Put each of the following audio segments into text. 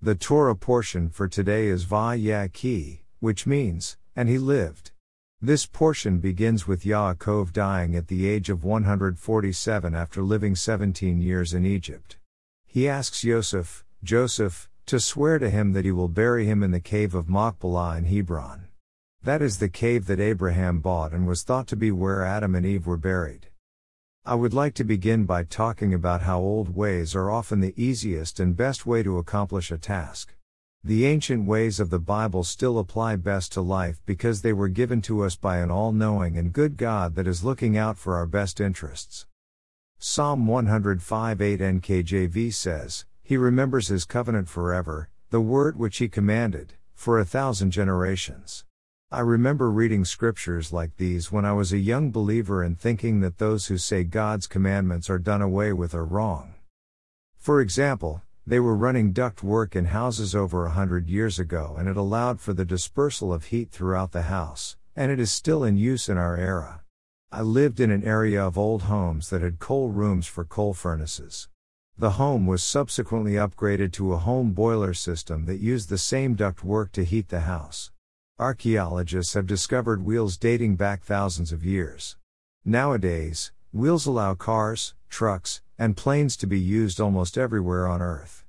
The Torah portion for today is Vayaki, which means, and he lived. This portion begins with Yaakov dying at the age of 147 after living 17 years in Egypt. He asks Joseph, to swear to him that he will bury him in the cave of Machpelah in Hebron. That is the cave that Abraham bought and was thought to be where Adam and Eve were buried. I would like to begin by talking about how old ways are often the easiest and best way to accomplish a task. The ancient ways of the Bible still apply best to life because they were given to us by an all-knowing and good God that is looking out for our best interests. Psalm 105:8 NKJV says, "He remembers his covenant forever, the word which he commanded, for 1,000 generations." I remember reading scriptures like these when I was a young believer and thinking that those who say God's commandments are done away with are wrong. For example, they were running duct work in houses over 100 years ago and it allowed for the dispersal of heat throughout the house, and it is still in use in our era. I lived in an area of old homes that had coal rooms for coal furnaces. The home was subsequently upgraded to a home boiler system that used the same duct work to heat the house. Archaeologists have discovered wheels dating back thousands of years. Nowadays, wheels allow cars, trucks, and planes to be used almost everywhere on Earth.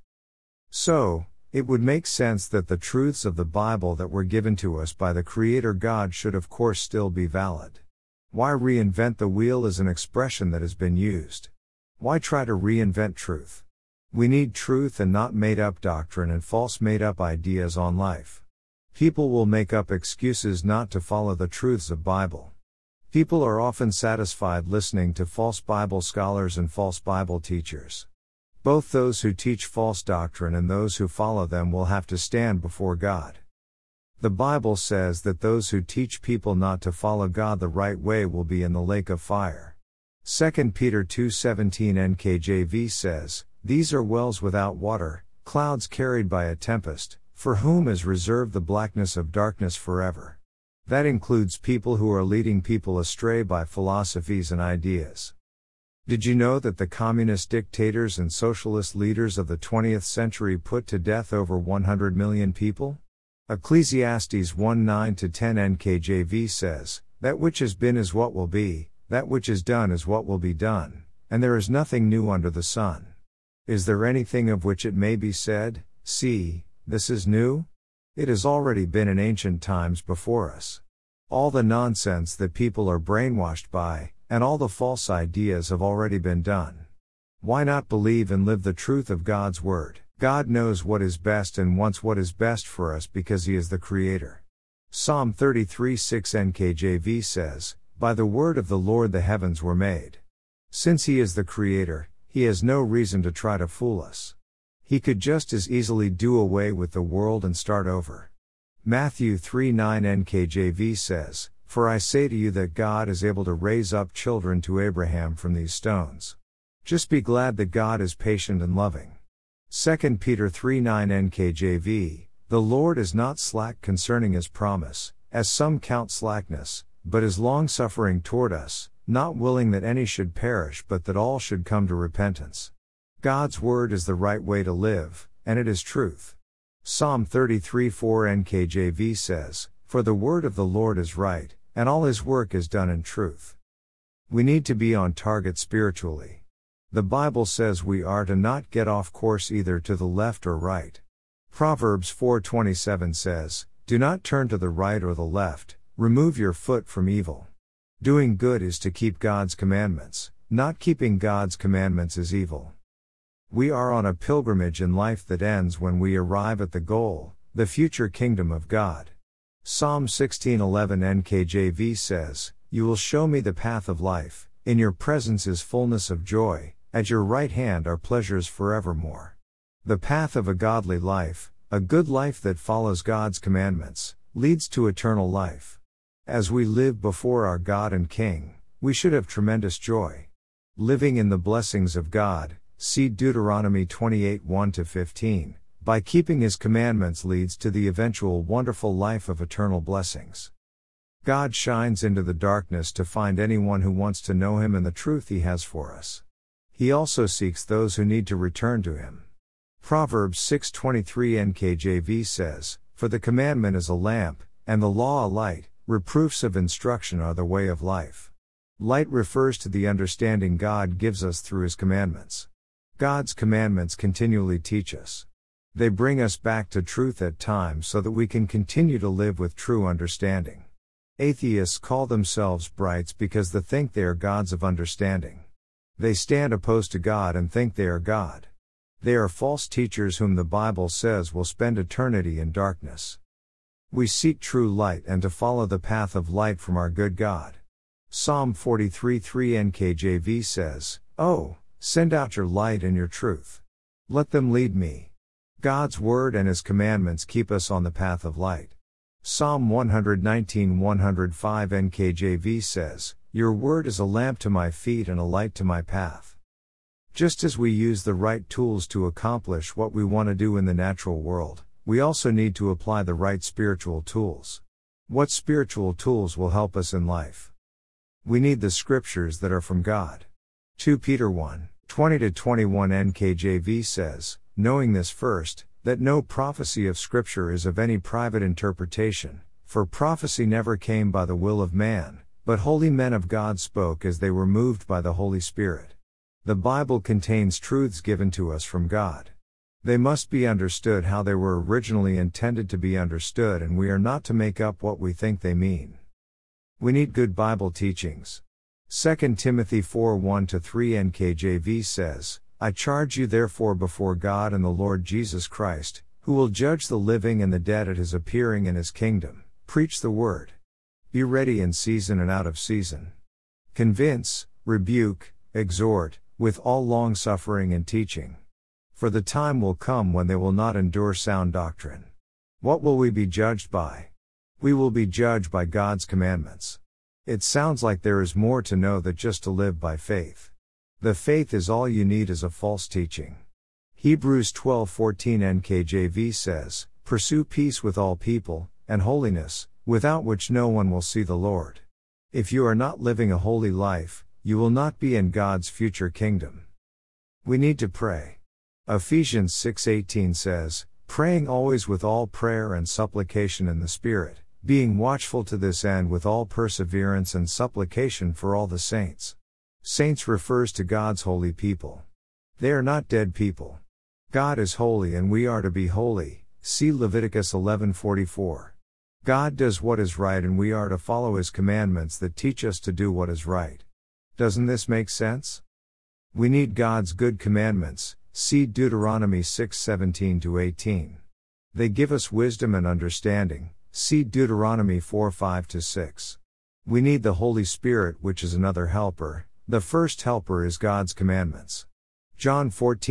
So, it would make sense that the truths of the Bible that were given to us by the Creator God should of course still be valid. Why reinvent the wheel is an expression that has been used. Why try to reinvent truth? We need truth and not made-up doctrine and false made-up ideas on life. People will make up excuses not to follow the truths of Bible. People are often satisfied listening to false Bible scholars and false Bible teachers. Both those who teach false doctrine and those who follow them will have to stand before God. The Bible says that those who teach people not to follow God the right way will be in the lake of fire. 2 Peter 2:17 NKJV says, "These are wells without water, clouds carried by a tempest, for whom is reserved the blackness of darkness forever." That includes people who are leading people astray by philosophies and ideas. Did you know that the communist dictators and socialist leaders of the 20th century put to death over 100 million people? Ecclesiastes 1:9-10 NKJV says, "That which has been is what will be, that which is done is what will be done, and there is nothing new under the sun. Is there anything of which it may be said, 'See, this is new'? It has already been in ancient times before us." All the nonsense that people are brainwashed by, and all the false ideas have already been done. Why not believe and live the truth of God's Word? God knows what is best and wants what is best for us because He is the Creator. Psalm 33:6 NKJV says, "By the word of the Lord the heavens were made." Since He is the Creator, He has no reason to try to fool us. He could just as easily do away with the world and start over. Matthew 3:9 NKJV says, "For I say to you that God is able to raise up children to Abraham from these stones." Just be glad that God is patient and loving. 2 Peter 3:9 NKJV, "The Lord is not slack concerning His promise, as some count slackness, but is long-suffering toward us, not willing that any should perish but that all should come to repentance." God's Word is the right way to live, and it is truth. Psalm 33:4 NKJV says, "For the word of the Lord is right, and all His work is done in truth." We need to be on target spiritually. The Bible says we are to not get off course either to the left or right. Proverbs 4:27 says, "Do not turn to the right or the left, remove your foot from evil." Doing good is to keep God's commandments, not keeping God's commandments is evil. We are on a pilgrimage in life that ends when we arrive at the goal, the future kingdom of God. Psalm 16:11 NKJV says, "You will show me the path of life, in your presence is fullness of joy, at your right hand are pleasures forevermore." The path of a godly life, a good life that follows God's commandments, leads to eternal life. As we live before our God and King, we should have tremendous joy. Living in the blessings of God, see Deuteronomy 28:1-15, by keeping His commandments leads to the eventual wonderful life of eternal blessings. God shines into the darkness to find anyone who wants to know Him and the truth He has for us. He also seeks those who need to return to Him. Proverbs 6:23 NKJV says, "For the commandment is a lamp, and the law a light, reproofs of instruction are the way of life." Light refers to the understanding God gives us through His commandments. God's commandments continually teach us. They bring us back to truth at times so that we can continue to live with true understanding. Atheists call themselves brights because they think they are gods of understanding. They stand opposed to God and think they are God. They are false teachers whom the Bible says will spend eternity in darkness. We seek true light and to follow the path of light from our good God. Psalm 43:3 NKJV says, "Oh, send out your light and your truth. Let them lead me." God's word and His commandments keep us on the path of light. Psalm 119:105 NKJV says, "Your word is a lamp to my feet and a light to my path." Just as we use the right tools to accomplish what we want to do in the natural world, we also need to apply the right spiritual tools. What spiritual tools will help us in life? We need the scriptures that are from God. 2 Peter 1:20-21 NKJV says, "Knowing this first, that no prophecy of Scripture is of any private interpretation, for prophecy never came by the will of man, but holy men of God spoke as they were moved by the Holy Spirit." The Bible contains truths given to us from God. They must be understood how they were originally intended to be understood, and we are not to make up what we think they mean. We need good Bible teachings. 2 Timothy 4:1-3 NKJV says, "I charge you therefore before God and the Lord Jesus Christ, who will judge the living and the dead at His appearing in His kingdom, preach the word. Be ready in season and out of season. Convince, rebuke, exhort, with all long-suffering and teaching. For the time will come when they will not endure sound doctrine." What will we be judged by? We will be judged by God's commandments. It sounds like there is more to know than just to live by faith. The faith is all you need is a false teaching. Hebrews 12:14 NKJV says, "Pursue peace with all people, and holiness, without which no one will see the Lord." If you are not living a holy life, you will not be in God's future kingdom. We need to pray. Ephesians 6:18 says, "Praying always with all prayer and supplication in the Spirit, being watchful to this end with all perseverance and supplication for all the saints." Saints refers to God's holy people. They are not dead people. God is holy and we are to be holy, see Leviticus 11:44. God does what is right and we are to follow His commandments that teach us to do what is right. Doesn't this make sense? We need God's good commandments, see Deuteronomy 6:17-18. They give us wisdom and understanding, see Deuteronomy 4:5-6. We need the Holy Spirit, which is another helper. The first helper is God's commandments. John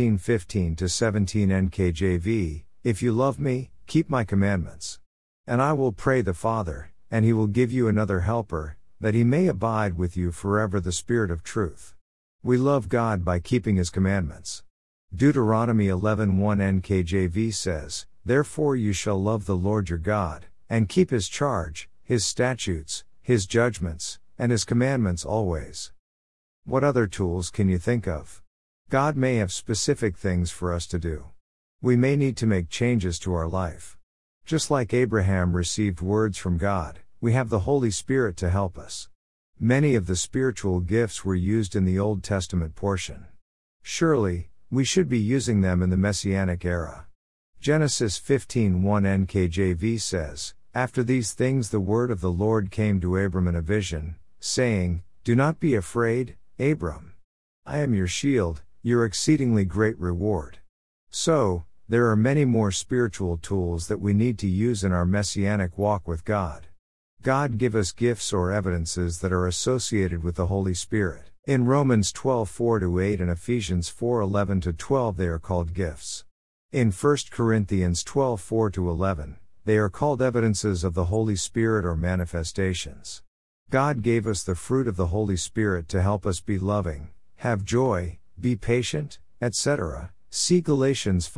14:15-17 NKJV, "If you love me, keep my commandments. And I will pray the Father, and He will give you another helper, that He may abide with you forever, the Spirit of truth." We love God by keeping His commandments. Deuteronomy 11:1 NKJV says, "Therefore you shall love the Lord your God, and keep His charge, His statutes, His judgments, and His commandments always." What other tools can you think of? God may have specific things for us to do. We may need to make changes to our life. Just like Abraham received words from God, we have the Holy Spirit to help us. Many of the spiritual gifts were used in the Old Testament portion. Surely, we should be using them in the Messianic era. Genesis 15:1 NKJV says, "After these things the word of the Lord came to Abram in a vision, saying, Do not be afraid, Abram. I am your shield, your exceedingly great reward." So, there are many more spiritual tools that we need to use in our Messianic walk with God. God give us gifts or evidences that are associated with the Holy Spirit. In Romans 12:4-8 and Ephesians 4:11-12 they are called gifts. In 1 Corinthians 12:4-11, they are called evidences of the Holy Spirit or manifestations. God gave us the fruit of the Holy Spirit to help us be loving, have joy, be patient, etc. See Galatians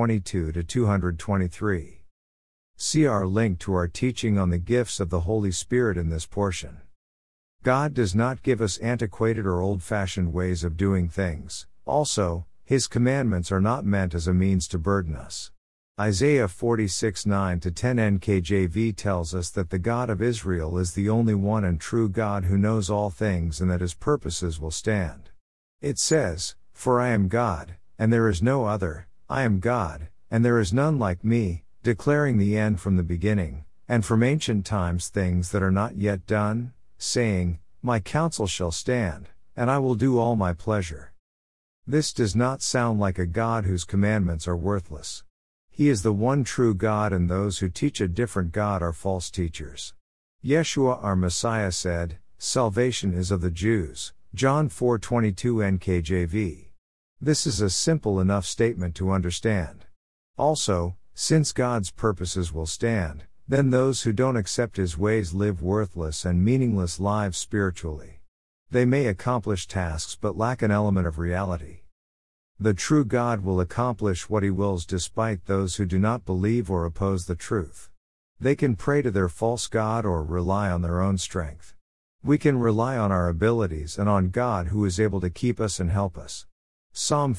5:22-223. See our link to our teaching on the gifts of the Holy Spirit in this portion. God does not give us antiquated or old-fashioned ways of doing things. Also, His commandments are not meant as a means to burden us. Isaiah 46:9-10 NKJV tells us that the God of Israel is the only one and true God who knows all things and that His purposes will stand. It says, "For I am God, and there is no other, I am God, and there is none like me, declaring the end from the beginning, and from ancient times things that are not yet done, saying, My counsel shall stand, and I will do all my pleasure." This does not sound like a God whose commandments are worthless. He is the one true God, and those who teach a different God are false teachers. Yeshua our Messiah said, "Salvation is of the Jews," John 4:22 NKJV. This is a simple enough statement to understand. Also, since God's purposes will stand, then those who don't accept His ways live worthless and meaningless lives spiritually. They may accomplish tasks but lack an element of reality. The true God will accomplish what He wills despite those who do not believe or oppose the truth. They can pray to their false god or rely on their own strength. We can rely on our abilities and on God who is able to keep us and help us. Psalm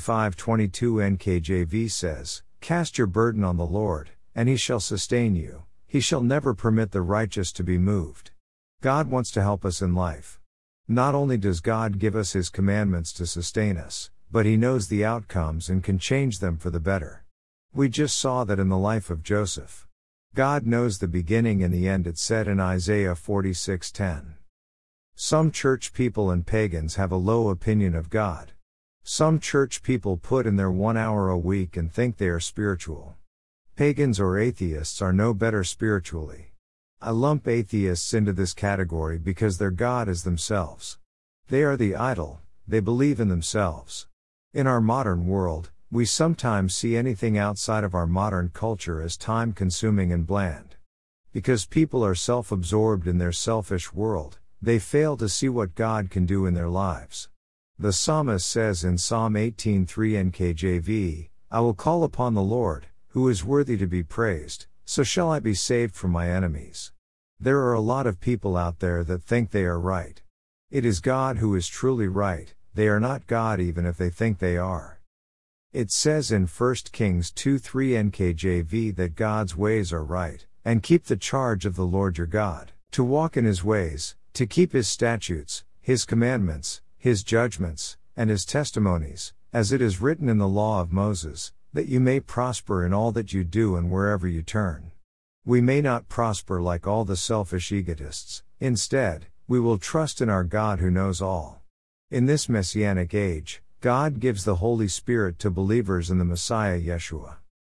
55:22 NKJV says, "Cast your burden on the Lord, and He shall sustain you. He shall never permit the righteous to be moved." God wants to help us in life. Not only does God give us His commandments to sustain us, but He knows the outcomes and can change them for the better. We just saw that in the life of Joseph. God knows the beginning and the end, it said in Isaiah 46:10. Some church people and pagans have a low opinion of God. Some church people put in their 1 hour a week and think they are spiritual. Pagans or atheists are no better spiritually. I lump atheists into this category because their God is themselves. They are the idol, they believe in themselves. In our modern world, we sometimes see anything outside of our modern culture as time-consuming and bland. Because people are self-absorbed in their selfish world, they fail to see what God can do in their lives. The psalmist says in Psalm 18:3 NKJV, "I will call upon the Lord, who is worthy to be praised, so shall I be saved from my enemies." There are a lot of people out there that think they are right. It is God who is truly right, they are not God even if they think they are. It says in 1 Kings 2:3 NKJV that God's ways are right, and keep the charge of the Lord your God, to walk in His ways, to keep His statutes, His commandments, His judgments, and His testimonies, as it is written in the law of Moses, that you may prosper in all that you do and wherever you turn. We may not prosper like all the selfish egotists, instead, we will trust in our God who knows all. In this Messianic age, God gives the Holy Spirit to believers in the Messiah Yeshua.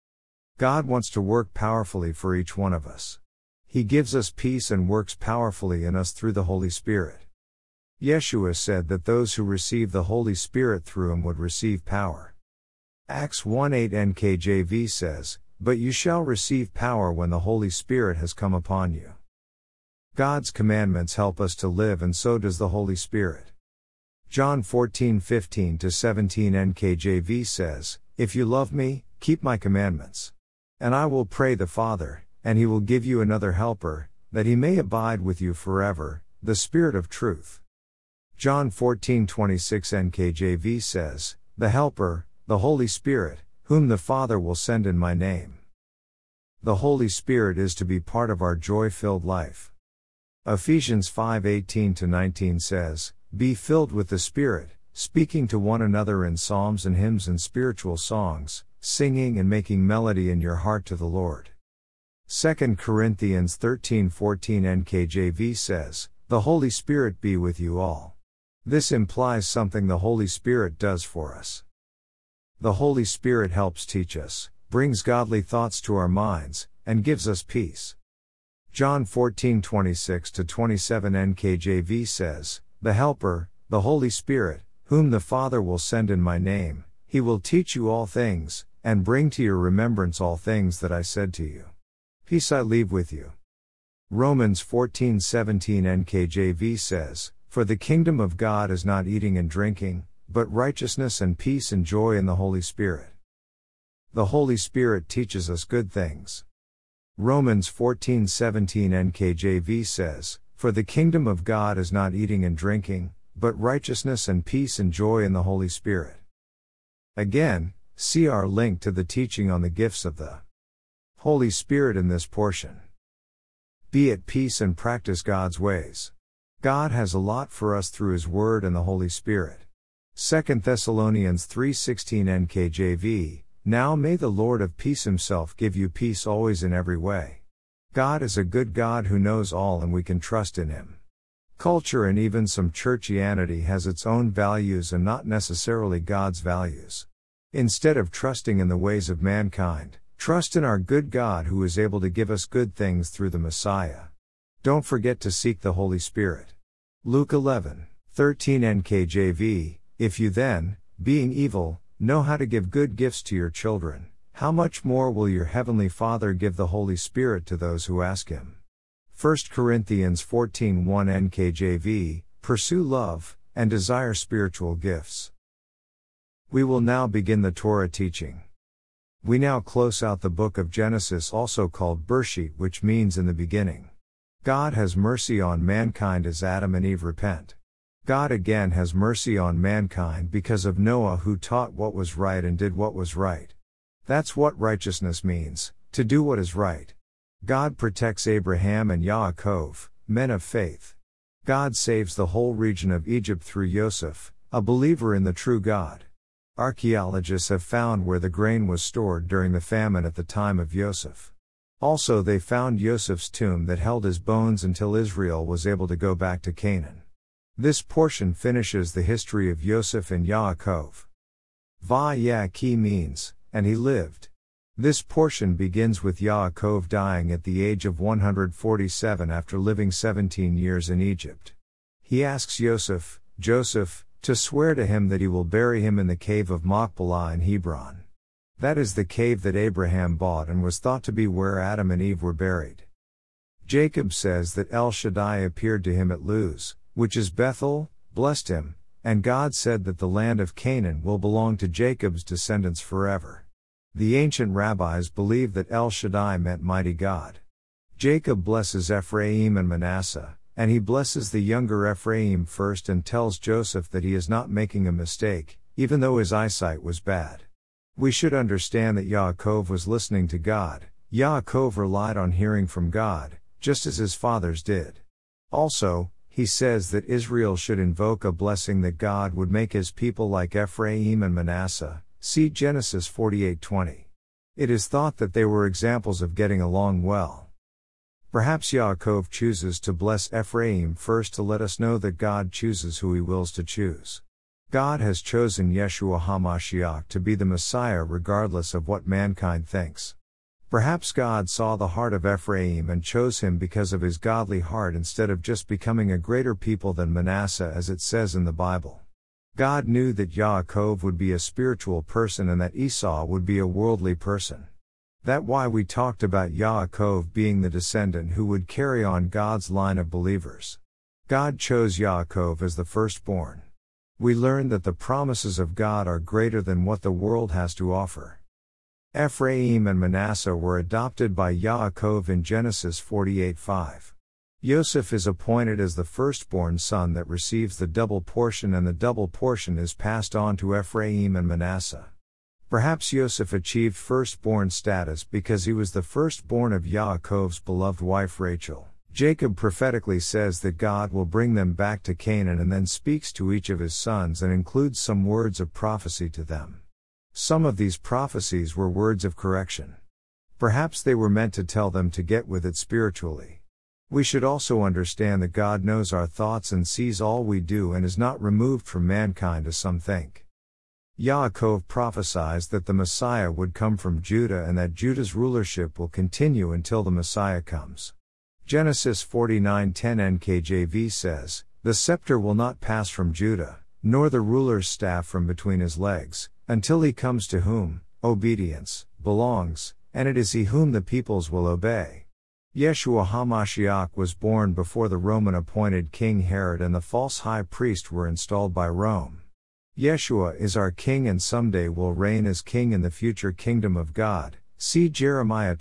God wants to work powerfully for each one of us. He gives us peace and works powerfully in us through the Holy Spirit. Yeshua said that those who receive the Holy Spirit through Him would receive power. Acts 1:8 NKJV says, "But you shall receive power when the Holy Spirit has come upon you." God's commandments help us to live, and so does the Holy Spirit. John 14:15-17 NKJV says, "If you love me, keep my commandments. And I will pray the Father, and He will give you another helper, that He may abide with you forever, the Spirit of truth." John 14:26 NKJV says, "The Helper, the Holy Spirit, whom the Father will send in my name." The Holy Spirit is to be part of our joy-filled life. Ephesians 5:18-19 says, "Be filled with the Spirit, speaking to one another in psalms and hymns and spiritual songs, singing and making melody in your heart to the Lord." 2 Corinthians 13:14 NKJV says, "The Holy Spirit be with you all." This implies something the Holy Spirit does for us. The Holy Spirit helps teach us, brings godly thoughts to our minds, and gives us peace. John 14:26-27 NKJV says, "The Helper, the Holy Spirit, whom the Father will send in my name, He will teach you all things, and bring to your remembrance all things that I said to you. Peace I leave with you." Romans 14:17 NKJV says, "For the kingdom of God is not eating and drinking, but righteousness and peace and joy in the Holy Spirit." The Holy Spirit teaches us good things. Romans 14:17 NKJV says, "For the kingdom of God is not eating and drinking, but righteousness and peace and joy in the Holy Spirit." Again, see our link to the teaching on the gifts of the Holy Spirit in this portion. Be at peace and practice God's ways. God has a lot for us through His Word and the Holy Spirit. 2 Thessalonians 3:16 NKJV, Now may the Lord of peace Himself give you peace always in every way. God is a good God who knows all and we can trust in Him. Culture and even some churchianity has its own values and not necessarily God's values. Instead of trusting in the ways of mankind, trust in our good God who is able to give us good things through the Messiah. Don't forget to seek the Holy Spirit. Luke 11:13 NKJV, If you then, being evil, know how to give good gifts to your children, how much more will your heavenly Father give the Holy Spirit to those who ask Him? 1 Corinthians 14:1 NKJV, Pursue love, and desire spiritual gifts. We will now begin the Torah teaching. We now close out the book of Genesis, also called Bereshit, which means in the beginning. God has mercy on mankind as Adam and Eve repent. God again has mercy on mankind because of Noah, who taught what was right and did what was right. That's what righteousness means, to do what is right. God protects Abraham and Yaakov, men of faith. God saves the whole region of Egypt through Yosef, a believer in the true God. Archaeologists have found where the grain was stored during the famine at the time of Yosef. Also, they found Yosef's tomb that held his bones until Israel was able to go back to Canaan. This portion finishes the history of Yosef and Yaakov. Vayaki means, and he lived. This portion begins with Yaakov dying at the age of 147 after living 17 years in Egypt. He asks Joseph, to swear to him that he will bury him in the cave of Machpelah in Hebron. That is the cave that Abraham bought and was thought to be where Adam and Eve were buried. Jacob says that El Shaddai appeared to him at Luz, which is Bethel, blessed him, and God said that the land of Canaan will belong to Jacob's descendants forever. The ancient rabbis believed that El Shaddai meant mighty God. Jacob blesses Ephraim and Manasseh, and he blesses the younger Ephraim first and tells Joseph that he is not making a mistake, even though his eyesight was bad. We should understand that Yaakov was listening to God. Yaakov relied on hearing from God, just as his fathers did. Also, he says that Israel should invoke a blessing that God would make his people like Ephraim and Manasseh. See Genesis 48:20. It is thought that they were examples of getting along well. Perhaps Yaakov chooses to bless Ephraim first to let us know that God chooses who He wills to choose. God has chosen Yeshua HaMashiach to be the Messiah regardless of what mankind thinks. Perhaps God saw the heart of Ephraim and chose him because of his godly heart instead of just becoming a greater people than Manasseh, as it says in the Bible. God knew that Yaakov would be a spiritual person and that Esau would be a worldly person. That's why we talked about Yaakov being the descendant who would carry on God's line of believers. God chose Yaakov as the firstborn. We learn that the promises of God are greater than what the world has to offer. Ephraim and Manasseh were adopted by Yaakov in Genesis 48:5. Joseph is appointed as the firstborn son that receives the double portion, and the double portion is passed on to Ephraim and Manasseh. Perhaps Joseph achieved firstborn status because he was the firstborn of Yaakov's beloved wife Rachel. Jacob prophetically says that God will bring them back to Canaan and then speaks to each of his sons and includes some words of prophecy to them. Some of these prophecies were words of correction. Perhaps they were meant to tell them to get with it spiritually. We should also understand that God knows our thoughts and sees all we do and is not removed from mankind as some think. Yaakov prophesies that the Messiah would come from Judah and that Judah's rulership will continue until the Messiah comes. Genesis 49:10 NKJV says, "The scepter will not pass from Judah, nor the ruler's staff from between his legs, until he comes to whom obedience belongs, and it is he whom the peoples will obey." Yeshua HaMashiach was born before the Roman-appointed King Herod and the false high priest were installed by Rome. Yeshua is our king and someday will reign as king in the future kingdom of God. See Jeremiah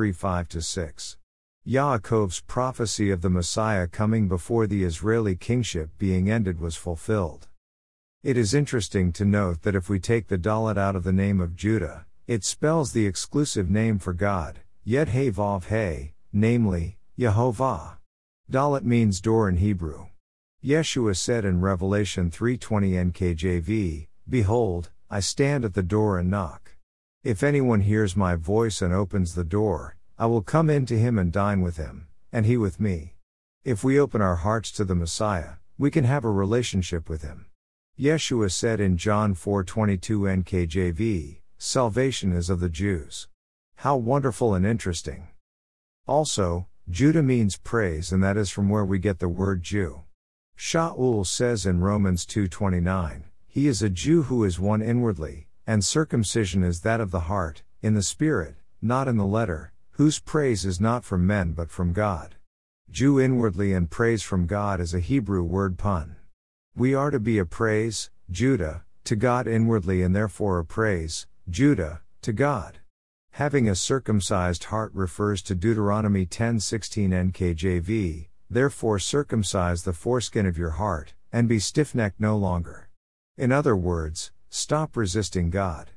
23:5-6. Yaakov's prophecy of the Messiah coming before the Israeli kingship being ended was fulfilled. It is interesting to note that if we take the Dalet out of the name of Judah, it spells the exclusive name for God, Yed-Heh-Vav-Heh, namely, Yehovah. Dalet means door in Hebrew. Yeshua said in Revelation 3:20 NKJV, "Behold, I stand at the door and knock. If anyone hears my voice and opens the door, I will come in to him and dine with him, and he with me." If we open our hearts to the Messiah, we can have a relationship with him. Yeshua said in John 4:22 NKJV, "Salvation is of the Jews." How wonderful and interesting. Also, Judah means praise, and that is from where we get the word Jew. Shaul says in Romans 2:29, "He is a Jew who is one inwardly, and circumcision is that of the heart, in the spirit, not in the letter, whose praise is not from men but from God." Jew inwardly and praise from God is a Hebrew word pun. We are to be a praise, Judah, to God inwardly, and therefore a praise, Judah, to God. Having a circumcised heart refers to Deuteronomy 10:16 NKJV, "Therefore circumcise the foreskin of your heart, and be stiff-necked no longer." In other words, stop resisting God.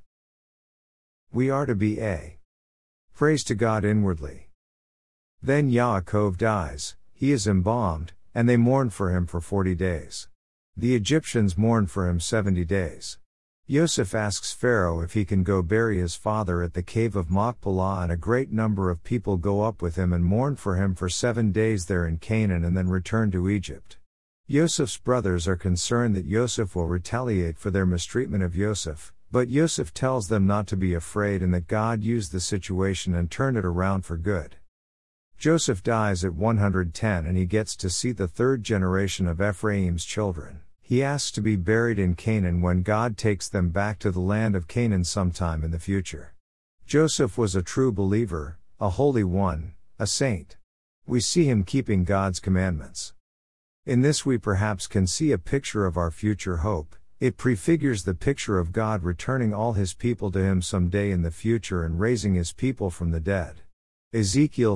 We are to be a praise to God inwardly. Then Yaakov dies, he is embalmed, and they mourn for him for 40 days. The Egyptians mourn for him 70 days. Yosef asks Pharaoh if he can go bury his father at the cave of Machpelah, and a great number of people go up with him and mourn for him for 7 days there in Canaan and then return to Egypt. Yosef's brothers are concerned that Yosef will retaliate for their mistreatment of Yosef, but Yosef tells them not to be afraid and that God used the situation and turned it around for good. Joseph dies at 110 and he gets to see the third generation of Ephraim's children. He asks to be buried in Canaan when God takes them back to the land of Canaan sometime in the future. Joseph was a true believer, a holy one, a saint. We see him keeping God's commandments. In this we perhaps can see a picture of our future hope. It prefigures the picture of God returning all his people to him someday in the future and raising his people from the dead. Ezekiel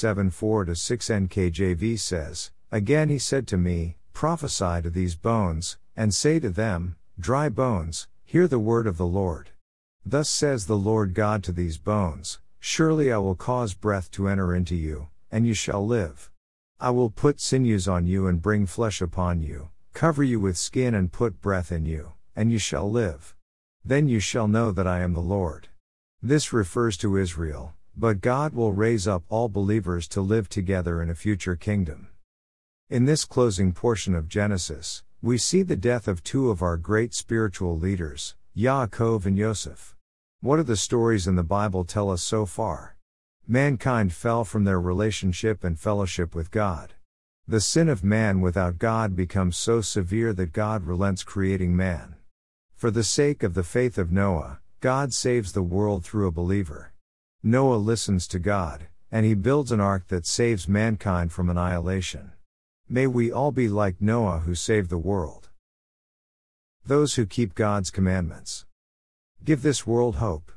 37:4-6 NKJV says, "Again he said to me, prophesy to these bones, and say to them, dry bones, hear the word of the Lord. Thus says the Lord God to these bones, surely I will cause breath to enter into you, and you shall live. I will put sinews on you and bring flesh upon you, cover you with skin and put breath in you, and you shall live. Then you shall know that I am the Lord." This refers to Israel, but God will raise up all believers to live together in a future kingdom. In this closing portion of Genesis, we see the death of two of our great spiritual leaders, Yaakov and Yosef. What do the stories in the Bible tell us so far? Mankind fell from their relationship and fellowship with God. The sin of man without God becomes so severe that God relents creating man. For the sake of the faith of Noah, God saves the world through a believer. Noah listens to God, and he builds an ark that saves mankind from annihilation. May we all be like Noah who saved the world. Those who keep God's commandments. Give this world hope.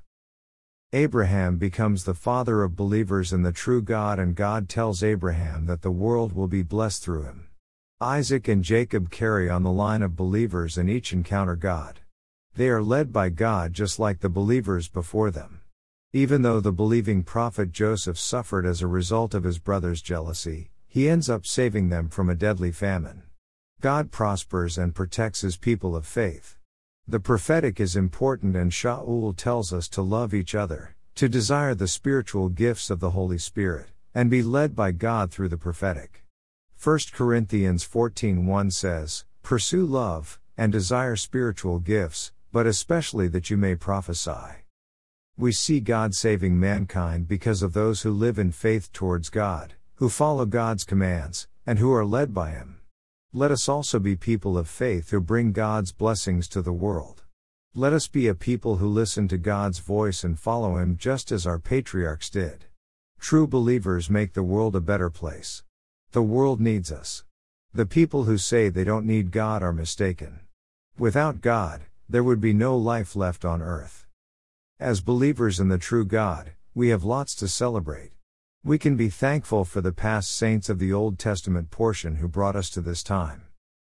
Abraham becomes the father of believers in the true God, and God tells Abraham that the world will be blessed through him. Isaac and Jacob carry on the line of believers and each encounter God. They are led by God just like the believers before them. Even though the believing prophet Joseph suffered as a result of his brother's jealousy, he ends up saving them from a deadly famine. God prospers and protects his people of faith. The prophetic is important, and Shaul tells us to love each other, to desire the spiritual gifts of the Holy Spirit, and be led by God through the prophetic. 1 Corinthians 14:1 says, "Pursue love, and desire spiritual gifts, but especially that you may prophesy." We see God saving mankind because of those who live in faith towards God, who follow God's commands, and who are led by him. Let us also be people of faith who bring God's blessings to the world. Let us be a people who listen to God's voice and follow him just as our patriarchs did. True believers make the world a better place. The world needs us. The people who say they don't need God are mistaken. Without God, there would be no life left on earth. As believers in the true God, we have lots to celebrate. We can be thankful for the past saints of the Old Testament portion who brought us to this time.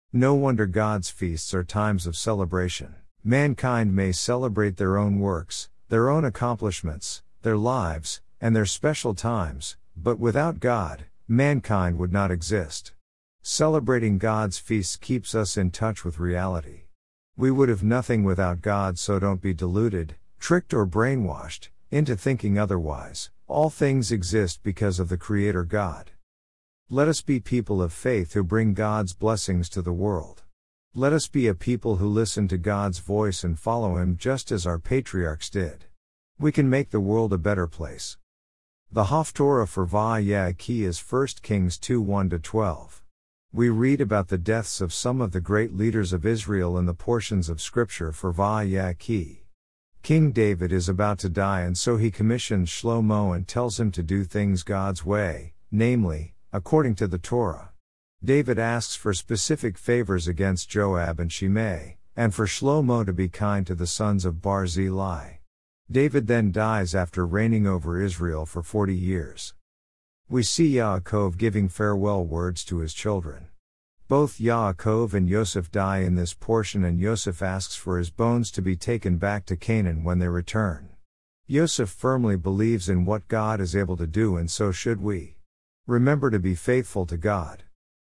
No wonder God's feasts are times of celebration. Mankind may celebrate their own works, their own accomplishments, their lives, and their special times, but without God, mankind would not exist. Celebrating God's feasts keeps us in touch with reality. We would have nothing without God, so don't be deluded, tricked or brainwashed, into thinking otherwise. All things exist because of the Creator God. Let us be people of faith who bring God's blessings to the world. Let us be a people who listen to God's voice and follow Him just as our patriarchs did. We can make the world a better place. The Haftorah for Vayaki is 1 Kings 2:1-12. We read about the deaths of some of the great leaders of Israel in the portions of Scripture for Vayaki. King David is about to die, and so he commissions Shlomo and tells him to do things God's way, namely, according to the Torah. David asks for specific favors against Joab and Shimei, and for Shlomo to be kind to the sons of Barzillai. David then dies after reigning over Israel for 40 years. We see Yaakov giving farewell words to his children. Both Yaakov and Yosef die in this portion, and Yosef asks for his bones to be taken back to Canaan when they return. Yosef firmly believes in what God is able to do, and so should we. Remember to be faithful to God.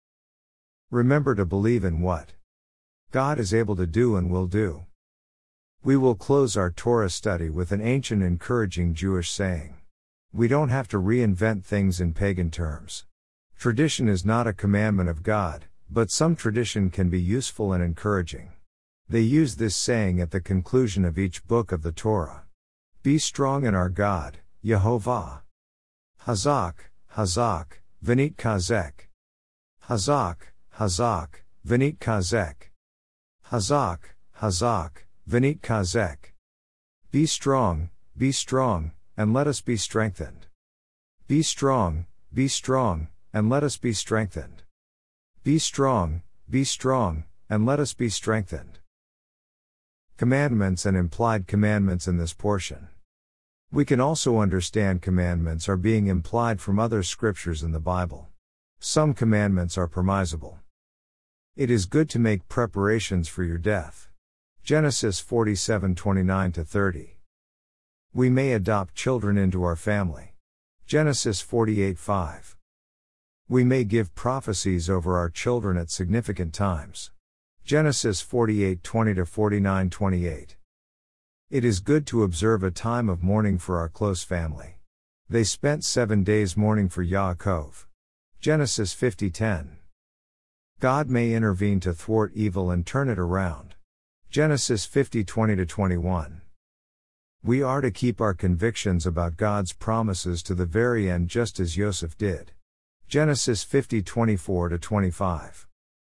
Remember to believe in what God is able to do and will do. We will close our Torah study with an ancient encouraging Jewish saying. We don't have to reinvent things in pagan terms. Tradition is not a commandment of God, but some tradition can be useful and encouraging. They use this saying at the conclusion of each book of the Torah. Be strong in our God, Yehovah. Hazak, Hazak, V'nit Kazek. Hazak, Hazak, V'nit Kazek. Hazak, Hazak, V'nit Kazek. Be strong, and let us be strengthened. Be strong, and let us be strengthened. Be strong, and let us be strengthened. Commandments and implied commandments in this portion. We can also understand commandments are being implied from other scriptures in the Bible. Some commandments are permissible. It is good to make preparations for your death. Genesis 47:29-30. We may adopt children into our family. Genesis 48:5. We may give prophecies over our children at significant times. Genesis 48:20-49-28. It is good to observe a time of mourning for our close family. They spent 7 days mourning for Yaakov. Genesis 50:10. God may intervene to thwart evil and turn it around. Genesis 50:20-21. We are to keep our convictions about God's promises to the very end, just as Yosef did. Genesis 50:24-25.